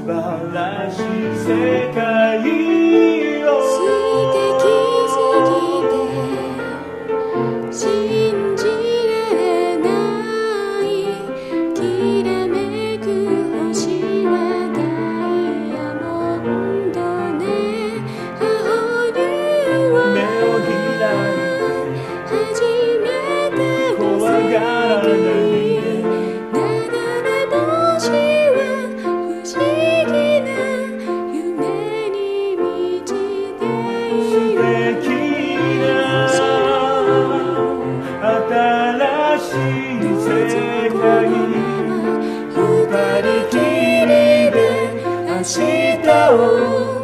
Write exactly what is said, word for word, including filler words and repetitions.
晴らしい世界を素敵すぎて信じられないきらめく星はダイヤモンドね青竜は目を開い初めてて怖がらないで流れ星は不思議な夢に満ちている素敵な新しい世界二人きりで明日を